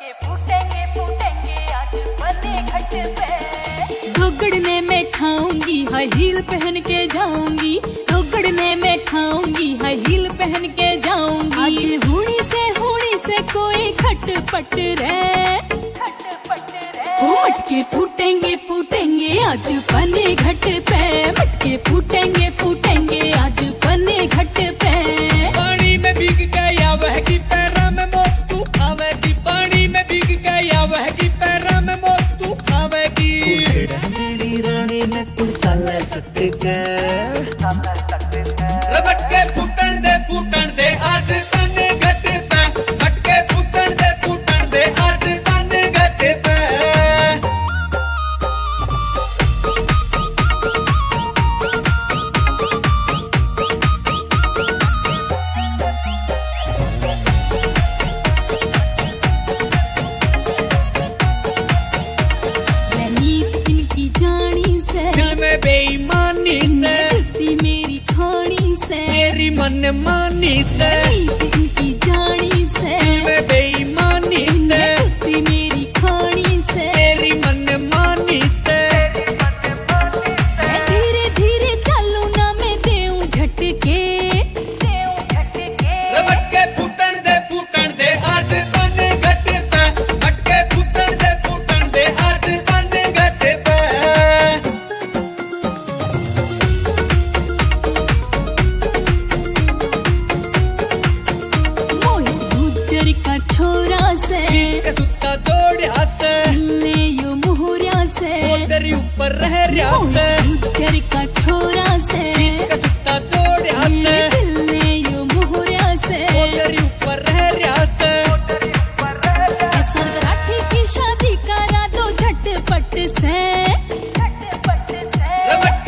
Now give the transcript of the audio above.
के फूटेंगे फूटेंगे आज बने घट पे। घोगड़ने में ठाऊंगी हाई हील पहन के जाऊंगी, घोगड़ने में ठाऊंगी हाई हील पहन के जाऊंगी। आज हुणी से कोई खटपट रे, मटके फूटेंगे फूटेंगे आज बने घट पे, मटके फूटेंगे फूटेंगे आज बने घट पे। पानी में भीग गया वह की पैरा में मौत तू खावेगी, पानी में भीग गया वह की पैरा में मौत तू खावेगी। मेरी रानी ने तू चल सकते मटके फूटन दे आज बने घट पे, मटके फूटन दे आज बने घट पे। बेईमानी से मेरी खानी से, मेरी मनमानी से, इनकी जानी से, मैं बेईमानी से, मेरी खानी से, मेरी मनमानी से। धीरे धीरे चलू ना मैं देऊं झटके, मटके फूटन दे आज बने घट पे, मटके फूटन दे आज बने घट पे। का छोरा से सुत्ता जोड़िया से, ले यो मोहरिया से, तेरी ऊपर रह रिया से, गुज्जर का छोरा से सुत्ता जोड़िया से, ले यो मोहरिया से, तेरी ऊपर रह रिया से। सरगराठी की शादी करा दो झटपट से, मटके